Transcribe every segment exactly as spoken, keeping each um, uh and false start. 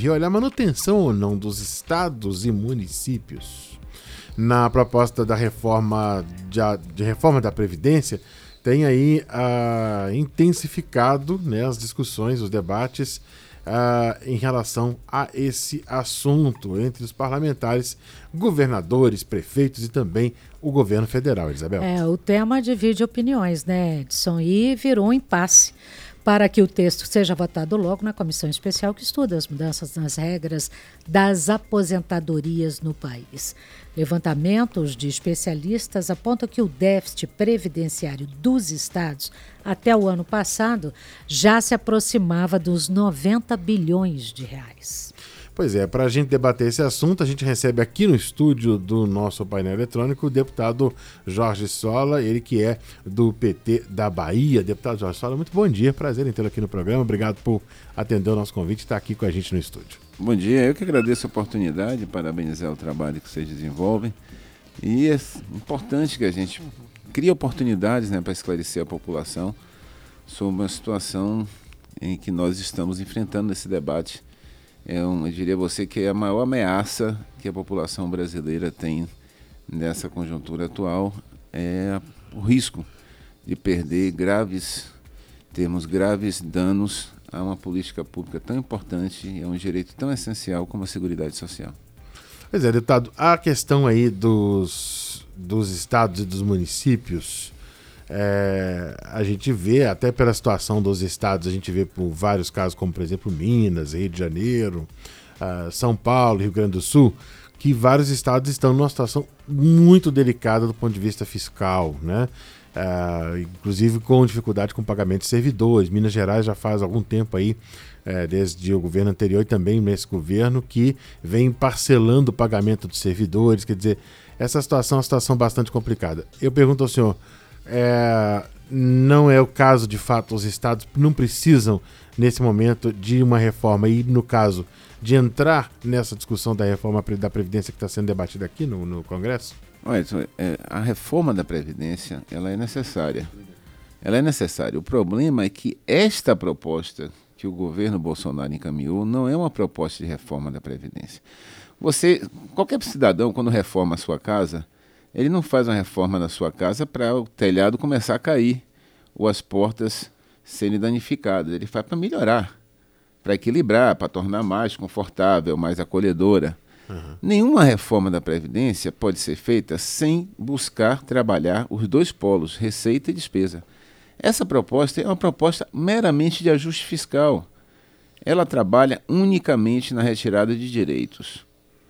teve, olha, a manutenção ou não dos estados e municípios na proposta da reforma de, de reforma da Previdência tem aí ah, intensificado, né, as discussões, os debates ah, em relação a esse assunto entre os parlamentares, governadores, prefeitos e também o governo federal, Isabel. É, o tema divide opiniões, né, Edson? E virou um impasse para que o texto seja votado logo na comissão especial que estuda as mudanças nas regras das aposentadorias no país. Levantamentos de especialistas apontam que o déficit previdenciário dos estados até o ano passado já se aproximava dos noventa bilhões de reais. Pois é, para a gente debater esse assunto, a gente recebe aqui no estúdio do nosso painel eletrônico o deputado Jorge Sola, ele que é do P T da Bahia. Deputado Jorge Sola, muito bom dia, prazer em tê-lo aqui no programa, obrigado por atender o nosso convite e estar aqui com a gente no estúdio. Bom dia, eu que agradeço a oportunidade, parabenizar o trabalho que vocês desenvolvem e é importante que a gente crie oportunidades, né, para esclarecer a população sobre uma situação em que nós estamos enfrentando nesse debate. É um, eu diria a você que é a maior ameaça que a população brasileira tem nessa conjuntura atual, é o risco de perder graves, termos graves danos a uma política pública tão importante e a um direito tão essencial como a Seguridade Social. Pois é, deputado, a questão aí dos, dos estados e dos municípios, é, a gente vê, até pela situação dos estados, a gente vê por vários casos, como por exemplo Minas, Rio de Janeiro, uh, São Paulo, Rio Grande do Sul, que vários estados estão numa situação muito delicada do ponto de vista fiscal, né? Uh, inclusive com dificuldade com pagamento de servidores. Minas Gerais já faz algum tempo aí, uh, desde o governo anterior e também nesse governo, que vem parcelando o pagamento dos servidores. Quer dizer, essa situação é uma situação bastante complicada. Eu pergunto ao senhor, É, não é o caso, de fato, os estados não precisam, nesse momento, de uma reforma e, no caso, de entrar nessa discussão da reforma da Previdência que está sendo debatida aqui no, no Congresso? Olha, é, a reforma da Previdência, ela é necessária. Ela é necessária. O problema é que esta proposta que o governo Bolsonaro encaminhou não é uma proposta de reforma da Previdência. Você, qualquer cidadão, quando reforma a sua casa, ele não faz uma reforma na sua casa para o telhado começar a cair ou as portas serem danificadas. Ele faz para melhorar, para equilibrar, para tornar mais confortável, mais acolhedora. Uhum. Nenhuma reforma da Previdência pode ser feita sem buscar trabalhar os dois polos, receita e despesa. Essa proposta é uma proposta meramente de ajuste fiscal. Ela trabalha unicamente na retirada de direitos,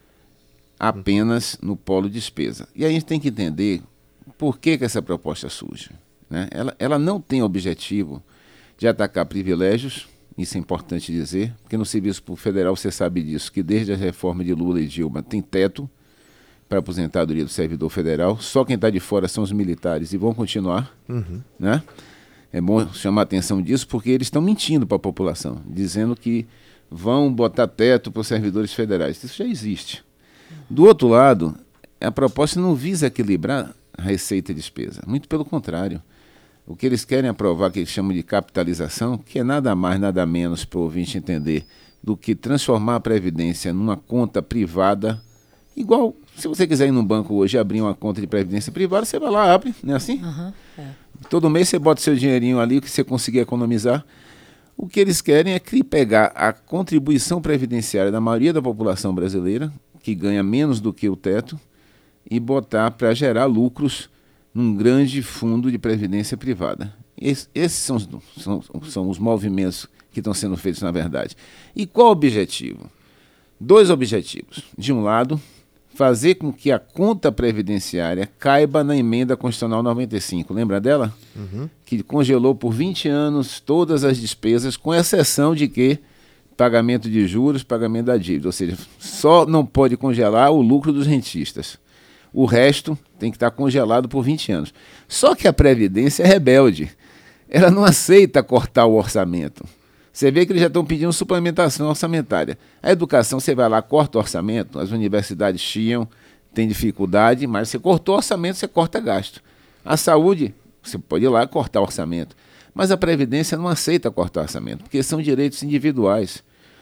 apenas no polo despesa. E aí a gente tem que entender por que, que essa proposta surge, né? Ela, ela não tem objetivo de atacar privilégios, isso é importante dizer, porque no Serviço Federal você sabe disso, que desde a reforma de Lula e Dilma tem teto para a aposentadoria do servidor federal, só quem está de fora são os militares e vão continuar, uhum. né? É bom chamar a atenção disso porque eles estão mentindo para a população, dizendo que vão botar teto para os servidores federais. Isso já existe. Do outro lado, a proposta não visa equilibrar a receita e despesa, muito pelo contrário. O que eles querem aprovar, que eles chamam de capitalização, que é nada mais, nada menos, para o ouvinte entender, do que transformar a Previdência numa conta privada, igual, se você quiser ir num banco hoje e abrir uma conta de Previdência privada, você vai lá, abre, não é assim? Uhum, é. Todo mês você bota seu dinheirinho ali, o que você conseguir economizar. O que eles querem é pegar a contribuição previdenciária da maioria da população brasileira, que ganha menos do que o teto, e botar para gerar lucros num grande fundo de previdência privada. Esse, esses são os, são, são os movimentos que estão sendo feitos, na verdade. E qual o objetivo? Dois objetivos. De um lado, fazer com que a conta previdenciária caiba na emenda constitucional noventa e cinco. Lembra dela? Uhum. Que congelou por vinte anos todas as despesas, com exceção de que pagamento de juros, pagamento da dívida, ou seja, só não pode congelar o lucro dos rentistas. O resto tem que estar congelado por vinte anos. Só que a Previdência é rebelde. Ela não aceita cortar o orçamento. Você vê que eles já estão pedindo suplementação orçamentária. A educação, você vai lá, corta o orçamento, as universidades chiam, tem dificuldade, mas você cortou o orçamento, você corta gasto. A saúde, você pode ir lá cortar o orçamento. Mas a Previdência não aceita cortar orçamento, porque são direitos individuais.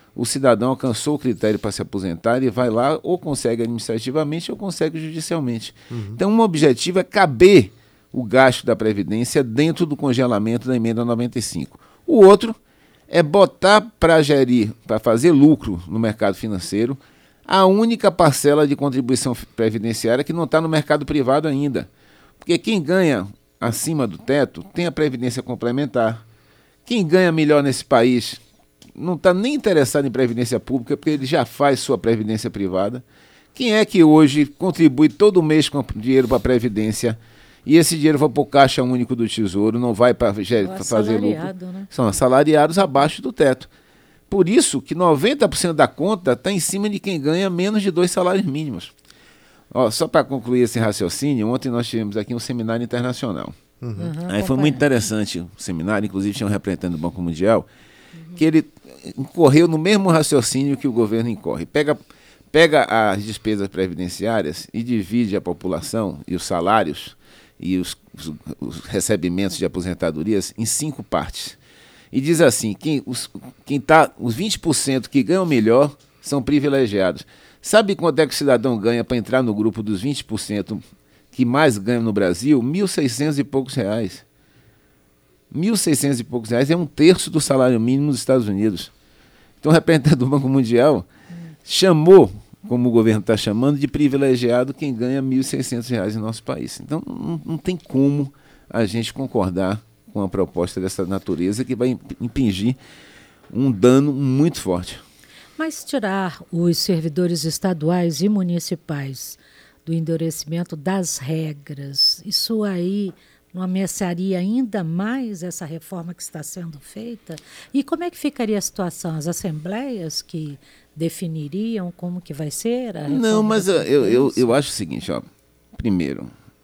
o cidadão alcançou o critério para se aposentar, ele vai lá ou consegue administrativamente ou consegue judicialmente. Uhum. Então, um objetivo é caber o gasto da Previdência dentro do congelamento da emenda noventa e cinco. O outro é botar para gerir, para fazer lucro no mercado financeiro, a única parcela de contribuição previdenciária que não está no mercado privado ainda. Porque quem ganha acima do teto tem a Previdência complementar. Quem ganha melhor nesse país não está nem interessado em Previdência pública, porque ele já faz sua Previdência privada. Quem é que hoje contribui todo mês com dinheiro para a Previdência e esse dinheiro vai para o Caixa Único do Tesouro, não vai para fazer lucro? Né? São assalariados abaixo do teto. Por isso que noventa por cento da conta está em cima de quem ganha menos de dois salários mínimos. Ó, só para concluir esse raciocínio, ontem nós tivemos aqui um seminário internacional. Uhum. Uhum, Aí foi muito interessante o seminário, inclusive tinha um representante do Banco Mundial, uhum. que ele incorreu no mesmo raciocínio que o governo incorre. Pega, pega as despesas previdenciárias e divide a população e os salários e os, os, os recebimentos de aposentadorias em cinco partes. E diz assim, quem, os, quem tá, os vinte por cento que ganham melhor são privilegiados. Sabe quanto é que o cidadão ganha para entrar no grupo dos vinte por cento que mais ganham no Brasil? mil e seiscentos e poucos reais. mil e seiscentos e poucos reais é um terço do salário mínimo dos Estados Unidos. Então o representante do Banco Mundial chamou, como o governo está chamando, de privilegiado quem ganha mil e seiscentos reais em nosso país. Então não, não tem como a gente concordar com uma proposta dessa natureza que vai impingir um dano muito forte. Mas tirar os servidores estaduais e municipais do endurecimento das regras, isso aí não ameaçaria ainda mais essa reforma que está sendo feita? E como é que ficaria a situação? As assembleias que definiriam como que vai ser a reforma? Não, mas eu, eu, eu acho o seguinte, ó. Primeiro,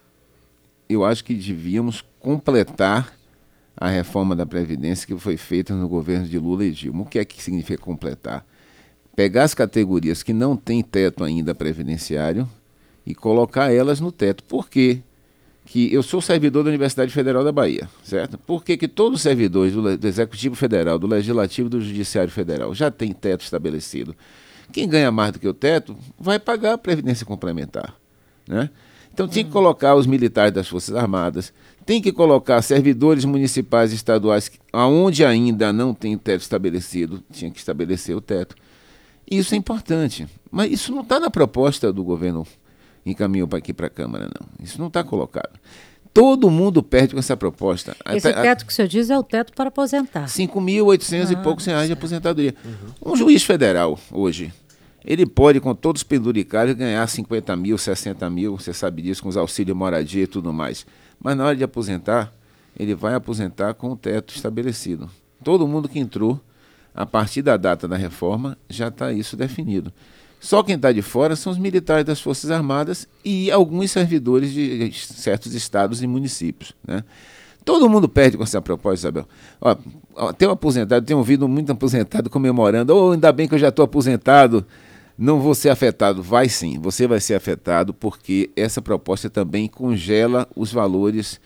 eu acho que devíamos completar a reforma da Previdência que foi feita no governo de Lula e Dilma. O que é que significa completar? Pegar as categorias que não têm teto ainda previdenciário e colocar elas no teto. Por quê? Que eu sou servidor da Universidade Federal da Bahia, certo? Por que que todos os servidores do, do Executivo Federal, do Legislativo e do Judiciário Federal já têm teto estabelecido? Quem ganha mais do que o teto vai pagar a Previdência Complementar, né? Então tinha que colocar os militares das Forças Armadas, tem que colocar servidores municipais e estaduais, aonde ainda não tem teto estabelecido, tinha que estabelecer o teto. Isso é importante, mas isso não está na proposta do governo encaminhou para aqui para a Câmara, não. Isso não está colocado. Todo mundo perde com essa proposta. Esse Até, teto que o senhor diz é o teto para aposentar. cinco mil e oitocentos ah, e poucos reais de aposentadoria. Uhum. Um juiz federal, hoje, ele pode, com todos os penduricários, ganhar cinquenta mil, sessenta mil, você sabe disso, com os auxílios moradia e tudo mais. Mas na hora de aposentar, ele vai aposentar com o teto estabelecido. Todo mundo que entrou, a partir da data da reforma, já está isso definido. Só quem está de fora são os militares das Forças Armadas e alguns servidores de certos estados e municípios, né? Todo mundo perde com essa proposta, Isabel. Ó, ó, tem um aposentado, tenho ouvido muito aposentado comemorando, oh, ainda bem que eu já estou aposentado, não vou ser afetado. Vai sim, você vai ser afetado, porque essa proposta também congela os valores,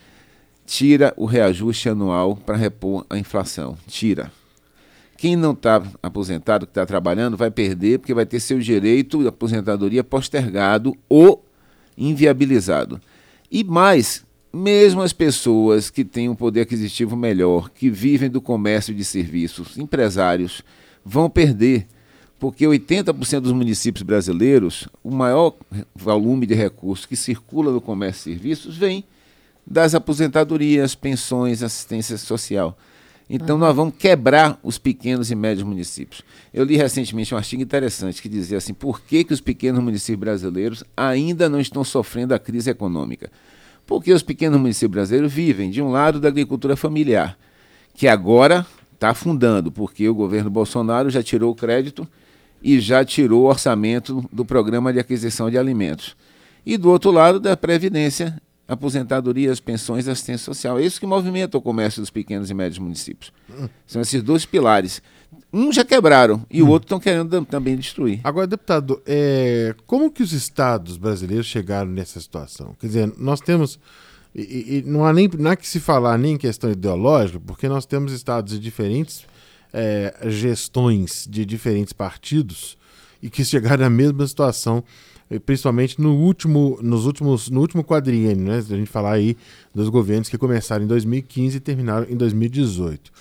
tira o reajuste anual para repor a inflação, tira. Quem não está aposentado, que está trabalhando, vai perder, porque vai ter seu direito de aposentadoria postergado ou inviabilizado. E mais, mesmo as pessoas que têm um poder aquisitivo melhor, que vivem do comércio de serviços, empresários, vão perder, porque oitenta por cento dos municípios brasileiros, o maior volume de recursos que circula no comércio de serviços vem das aposentadorias, pensões, assistência social. Então, uhum. nós vamos quebrar os pequenos e médios municípios. Eu li recentemente um artigo interessante que dizia assim, por que que os pequenos municípios brasileiros ainda não estão sofrendo a crise econômica? Porque os pequenos municípios brasileiros vivem, de um lado, da agricultura familiar, que agora está afundando, porque o governo Bolsonaro já tirou o crédito e já tirou o orçamento do programa de aquisição de alimentos. E do outro lado, da Previdência, aposentadorias, pensões e assistência social. É isso que movimenta o comércio dos pequenos e médios municípios. Hum. São esses dois pilares. Um já quebraram e hum. o outro estão querendo também destruir. Agora, deputado, é, como que os estados brasileiros chegaram nessa situação? Quer dizer, nós temos... E, e não, há nem, não há que se falar nem em questão ideológica, porque nós temos estados de diferentes é, gestões de diferentes partidos e que chegaram à mesma situação, principalmente no último, nos últimos, no último quadriênio, né? Se a gente falar aí dos governos que começaram em dois mil e quinze e terminaram em dois mil e dezoito.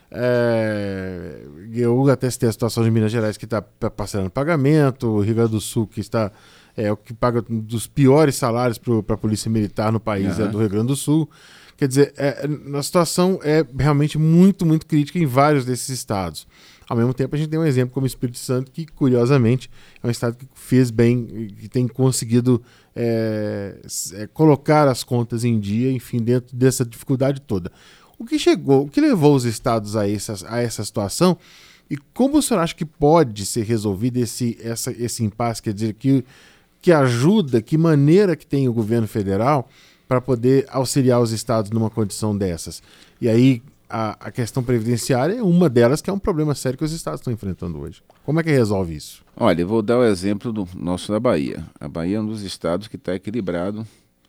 É, eu até citei a situação de Minas Gerais, que está parcelando pagamento, o Rio Grande do Sul, que está é, o que paga um dos piores salários para a Polícia Militar no país, uhum. é do Rio Grande do Sul. Quer dizer, é, a situação é realmente muito, muito crítica em vários desses estados. Ao mesmo tempo, a gente tem um exemplo como o Espírito Santo, que, curiosamente, é um estado que fez bem, que tem conseguido é, é, colocar as contas em dia, enfim, dentro dessa dificuldade toda. O que chegou, o que levou os estados a essa, a essa situação e como o senhor acha que pode ser resolvido esse, essa, esse impasse? Quer dizer, que, que ajuda, que maneira que tem o governo federal para poder auxiliar os estados numa condição dessas? E aí a, a questão previdenciária é uma delas, que é um problema sério que os estados estão enfrentando hoje. Como é que resolve isso? Olha, eu vou dar o exemplo do nosso da Bahia. A Bahia é um dos estados que está equilibrado,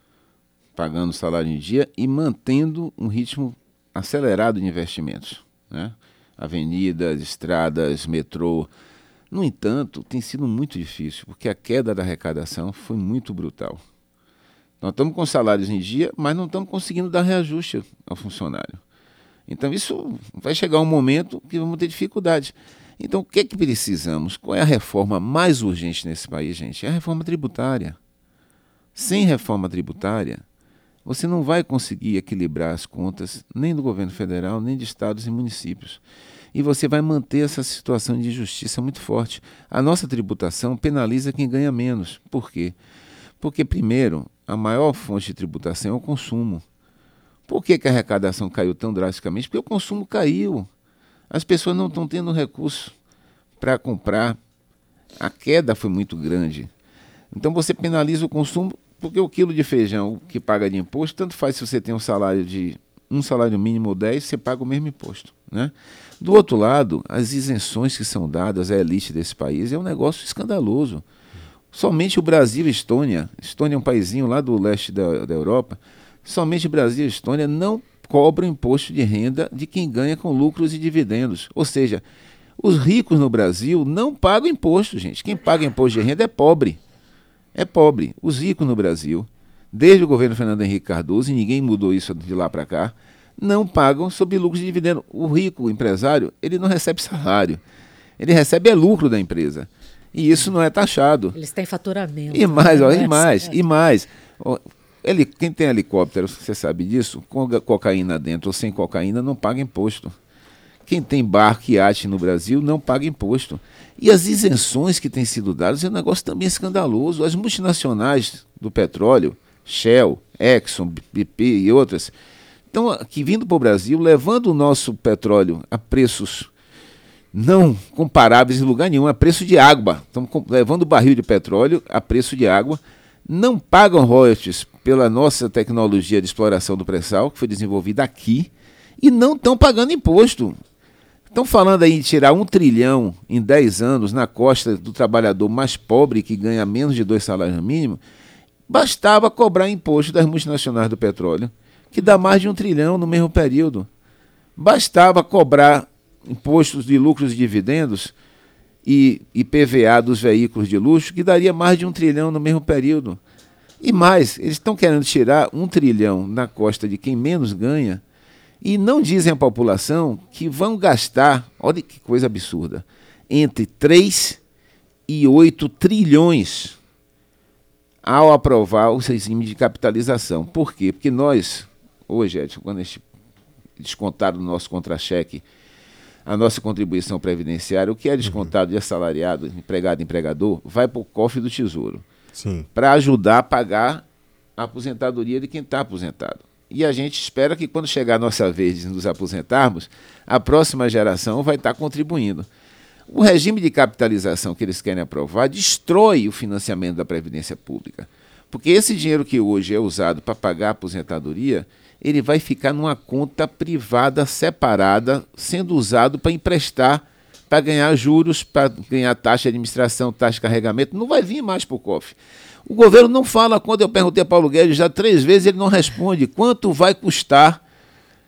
pagando salário em dia e mantendo um ritmo acelerado de investimentos, né? Avenidas, estradas, metrô. No entanto, tem sido muito difícil, porque a queda da arrecadação foi muito brutal. Nós estamos com salários em dia, mas não estamos conseguindo dar reajuste ao funcionário. Então isso vai chegar um momento que vamos ter dificuldade. Então o que é que precisamos? Qual é a reforma mais urgente nesse país, gente? É a reforma tributária. Sem reforma tributária, você não vai conseguir equilibrar as contas nem do governo federal, nem de estados e municípios. E você vai manter essa situação de injustiça muito forte. A nossa tributação penaliza quem ganha menos. Por quê? Porque, primeiro, a maior fonte de tributação é o consumo. Por que que a arrecadação caiu tão drasticamente? Porque o consumo caiu. As pessoas não estão tendo recurso para comprar. A queda foi muito grande. Então você penaliza o consumo, porque o quilo de feijão que paga de imposto, tanto faz se você tem um salário de um salário mínimo ou dez, você paga o mesmo imposto, né? Do outro lado, as isenções que são dadas à elite desse país é um negócio escandaloso. Somente o Brasil e Estônia, Estônia é um paísinho lá do leste da, da Europa, somente o Brasil e Estônia não cobram imposto de renda de quem ganha com lucros e dividendos. Ou seja, os ricos no Brasil não pagam imposto, gente. Quem paga imposto de renda é pobre. É pobre. Os ricos no Brasil, desde o governo Fernando Henrique Cardoso, e ninguém mudou isso de lá para cá, não pagam sobre lucros de dividendo. O rico, o empresário, ele não recebe salário. Ele recebe é lucro da empresa. E isso não é taxado. Eles têm faturamento. E mais, né? ó, e mais, e mais. Ó, ele, quem tem helicóptero, você sabe disso, com cocaína dentro ou sem cocaína, não paga imposto. Quem tem barco e iate no Brasil não paga imposto. E as isenções que têm sido dadas é um negócio também escandaloso. As multinacionais do petróleo, Shell, Exxon, B P e outras, estão aqui vindo para o Brasil, levando o nosso petróleo a preços não comparáveis em lugar nenhum, a preço de água. Estão levando o barril de petróleo a preço de água, não pagam royalties pela nossa tecnologia de exploração do pré-sal, que foi desenvolvida aqui, e não estão pagando imposto. Estão falando aí de tirar um trilhão em dez anos na costa do trabalhador mais pobre, que ganha menos de dois salários mínimos. Bastava cobrar imposto das multinacionais do petróleo, que dá mais de um trilhão no mesmo período. Bastava cobrar impostos de lucros e dividendos e I P V A dos veículos de luxo, que daria mais de um trilhão no mesmo período. E mais, eles estão querendo tirar um trilhão na costa de quem menos ganha, e não dizem à população que vão gastar, olha que coisa absurda, entre três e oito trilhões ao aprovar o regime de capitalização. Por quê? Porque nós, hoje, Edson, quando a gente descontar do nosso contra-cheque a nossa contribuição previdenciária, o que é descontado de assalariado, empregado, empregador, vai para o cofre do Tesouro, para ajudar a pagar a aposentadoria de quem está aposentado. E a gente espera que quando chegar a nossa vez de nos aposentarmos, a próxima geração vai estar contribuindo. O regime de capitalização que eles querem aprovar destrói o financiamento da Previdência Pública, porque esse dinheiro que hoje é usado para pagar a aposentadoria, ele vai ficar numa conta privada separada, sendo usado para emprestar, para ganhar juros, para ganhar taxa de administração, taxa de carregamento, não vai vir mais para o cofre. O governo não fala, quando eu perguntei a Paulo Guedes já três vezes, ele não responde quanto vai custar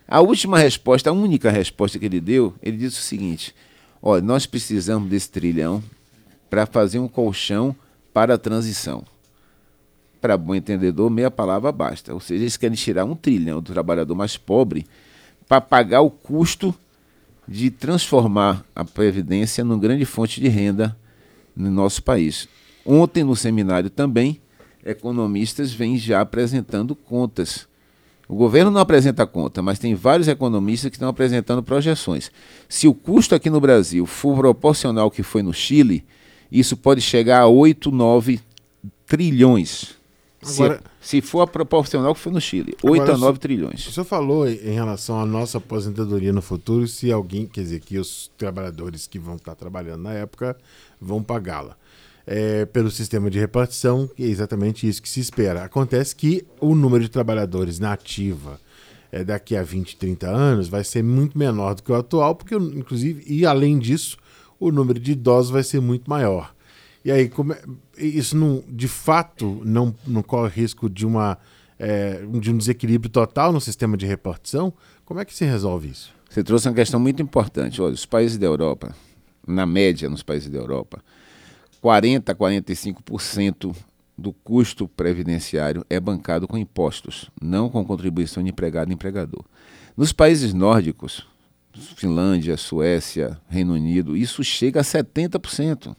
A última resposta, a única resposta que ele deu, ele disse o seguinte: olha, nós precisamos desse trilhão para fazer um colchão para a transição. Para bom entendedor, meia palavra basta. Ou seja, eles querem tirar um trilhão do trabalhador mais pobre para pagar o custo de transformar a Previdência numa grande fonte de renda no nosso país. Ontem, no seminário também, economistas vêm já apresentando contas. O governo não apresenta conta, mas tem vários economistas que estão apresentando projeções. Se o custo aqui no Brasil for proporcional ao que foi no Chile, isso pode chegar a oito, nove trilhões. Agora, se, se for a proporcional que foi no Chile, oito a nove trilhões. O senhor falou em relação à nossa aposentadoria no futuro, se alguém, quer dizer, que os trabalhadores que vão estar trabalhando na época vão pagá-la. É, pelo sistema de repartição, é exatamente isso que se espera. Acontece que o número de trabalhadores na ativa é, daqui a vinte, trinta anos vai ser muito menor do que o atual, porque, inclusive, e além disso, o número de idosos vai ser muito maior. E aí, como é, isso não, de fato não, não corre risco de, uma, é, de um desequilíbrio total no sistema de repartição? Como é que se resolve isso? Você trouxe uma questão muito importante. Olha, os países da Europa, na média nos países da Europa, quarenta a quarenta e cinco por cento do custo previdenciário é bancado com impostos, não com contribuição de empregado e empregador. Nos países nórdicos, Finlândia, Suécia, Reino Unido, isso chega a setenta por cento.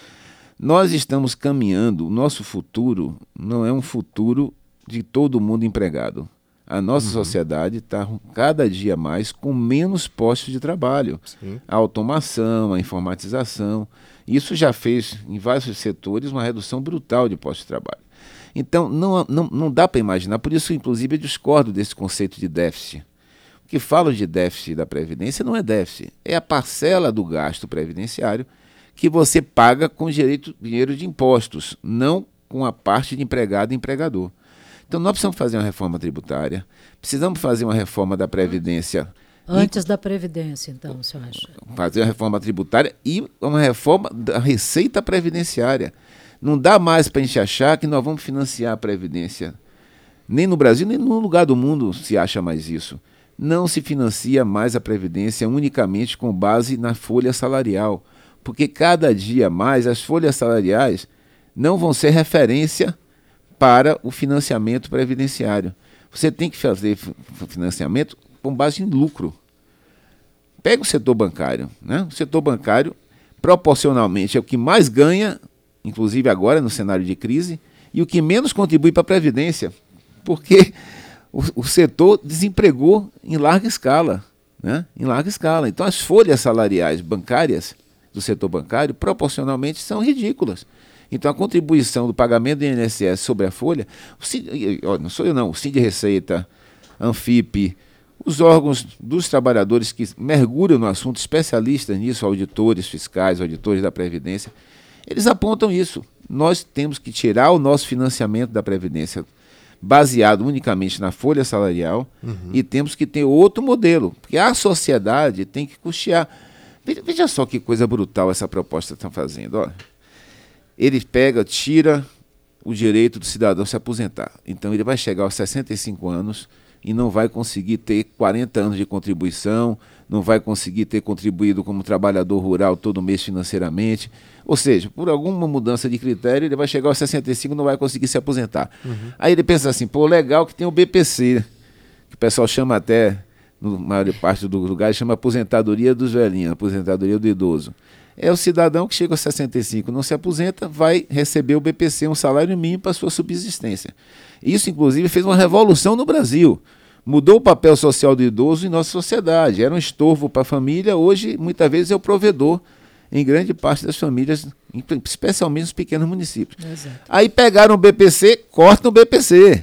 Nós estamos caminhando, o nosso futuro não é um futuro de todo mundo empregado. A nossa uhum. sociedade está cada dia mais com menos postos de trabalho. Sim. A automação, a informatização, isso já fez em vários setores uma redução brutal de postos de trabalho. Então não, não, não dá para imaginar, por isso inclusive eu discordo desse conceito de déficit. O que falo de déficit da Previdência não é déficit, é a parcela do gasto previdenciário que você paga com direito, dinheiro de impostos, não com a parte de empregado e empregador. Então nós precisamos fazer uma reforma tributária, precisamos fazer uma reforma da Previdência. Antes e, da Previdência, então, você acha? Fazer uma reforma tributária e uma reforma da receita previdenciária. Não dá mais para a gente achar que nós vamos financiar a Previdência. Nem no Brasil, nem em nenhum lugar do mundo se acha mais isso. Não se financia mais a Previdência unicamente com base na folha salarial, porque cada dia mais as folhas salariais não vão ser referência para o financiamento previdenciário. Você tem que fazer financiamento com base em lucro. Pega o setor bancário, né? O setor bancário, proporcionalmente, é o que mais ganha, inclusive agora no cenário de crise, e o que menos contribui para a Previdência, porque o, o setor desempregou em larga escala, né? Em larga escala. Então as folhas salariais bancárias do setor bancário, proporcionalmente, são ridículas. Então, a contribuição do pagamento do I N S S sobre a folha, o C I D, não sou eu não, o Sind Receita, Anfip, os órgãos dos trabalhadores que mergulham no assunto, especialistas nisso, auditores fiscais, auditores da Previdência, eles apontam isso. Nós temos que tirar o nosso financiamento da Previdência baseado unicamente na folha salarial uhum. e temos que ter outro modelo, porque a sociedade tem que custear. Veja só que coisa brutal essa proposta que estão fazendo. Ó. Ele pega, tira o direito do cidadão se aposentar. Então ele vai chegar aos sessenta e cinco anos e não vai conseguir ter quarenta anos de contribuição, não vai conseguir ter contribuído como trabalhador rural todo mês financeiramente. Ou seja, por alguma mudança de critério, ele vai chegar aos sessenta e cinco e não vai conseguir se aposentar. Uhum. Aí ele pensa assim, pô, legal que tem o B P C, que o pessoal chama até... na maior parte do lugar, chama aposentadoria dos velhinhos, aposentadoria do idoso. É o cidadão que chega aos sessenta e cinco, não se aposenta, vai receber o B P C, um salário mínimo para sua subsistência. Isso, inclusive, fez uma revolução no Brasil. Mudou o papel social do idoso em nossa sociedade. Era um estorvo para a família, hoje, muitas vezes, é o provedor em grande parte das famílias, especialmente nos pequenos municípios. Exato. Aí pegaram o B P C, cortam o B P C.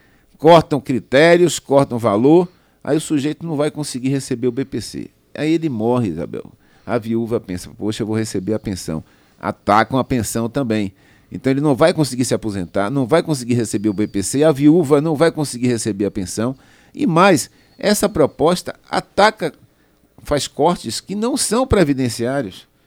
Cortam critérios, cortam valor. Aí o sujeito não vai conseguir receber o B P C. Aí ele morre, Isabel. A viúva pensa, poxa, eu vou receber a pensão. Atacam a pensão também. Então ele não vai conseguir se aposentar, não vai conseguir receber o B P C, a viúva não vai conseguir receber a pensão. E mais, essa proposta ataca, faz cortes que não são previdenciários.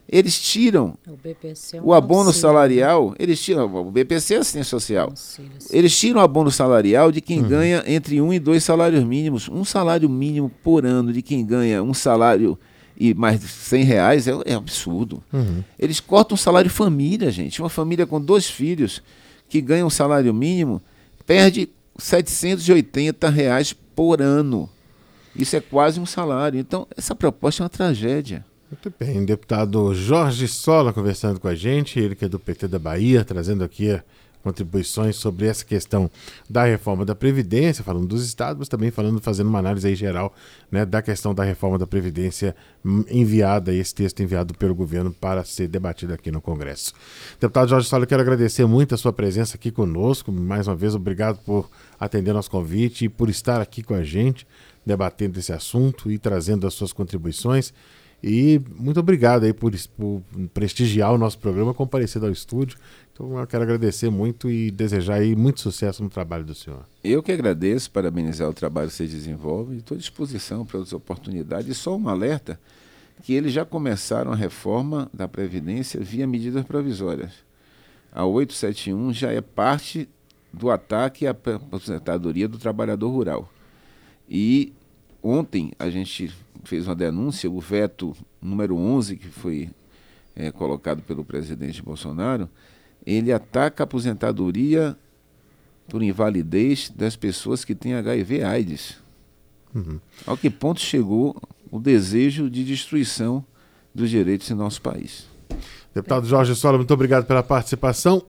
Eles tiram O B P C é um o abono auxílio, salarial, eles tiram, o B P C é assistência social, auxílio, sim. eles tiram o abono salarial de quem uhum. ganha entre um e dois salários mínimos. Um salário mínimo por ano de quem ganha um salário e mais de cem reais é, é absurdo. Uhum. Eles cortam o salário família, gente. Uma família com dois filhos que ganha um salário mínimo perde setecentos e oitenta reais por ano. Isso é quase um salário. Então, essa proposta é uma tragédia. Muito bem, deputado Jorge Sola conversando com a gente, ele que é do P T da Bahia, trazendo aqui contribuições sobre essa questão da reforma da Previdência, falando dos estados, mas também falando, fazendo uma análise aí geral, né, da questão da reforma da Previdência enviada, esse texto enviado pelo governo para ser debatido aqui no Congresso. Deputado Jorge Sola, eu quero agradecer muito a sua presença aqui conosco, mais uma vez, obrigado por atender nosso convite e por estar aqui com a gente, debatendo esse assunto e trazendo as suas contribuições. E muito obrigado aí por, por prestigiar o nosso programa, comparecido ao estúdio. Então eu quero agradecer muito e desejar aí muito sucesso no trabalho do senhor. Eu que agradeço, parabenizar o trabalho que você desenvolve e estou à disposição para outras oportunidades. E só um alerta que eles já começaram a reforma da Previdência via medidas provisórias. A oitocentos e setenta e um já é parte do ataque à aposentadoria do trabalhador rural. E ontem a gente fez uma denúncia, o veto número onze, que foi é, colocado pelo presidente Bolsonaro, ele ataca a aposentadoria por invalidez das pessoas que têm H I V AIDS. Uhum. Ao que ponto chegou o desejo de destruição dos direitos em nosso país. Deputado Jorge Sola, muito obrigado pela participação.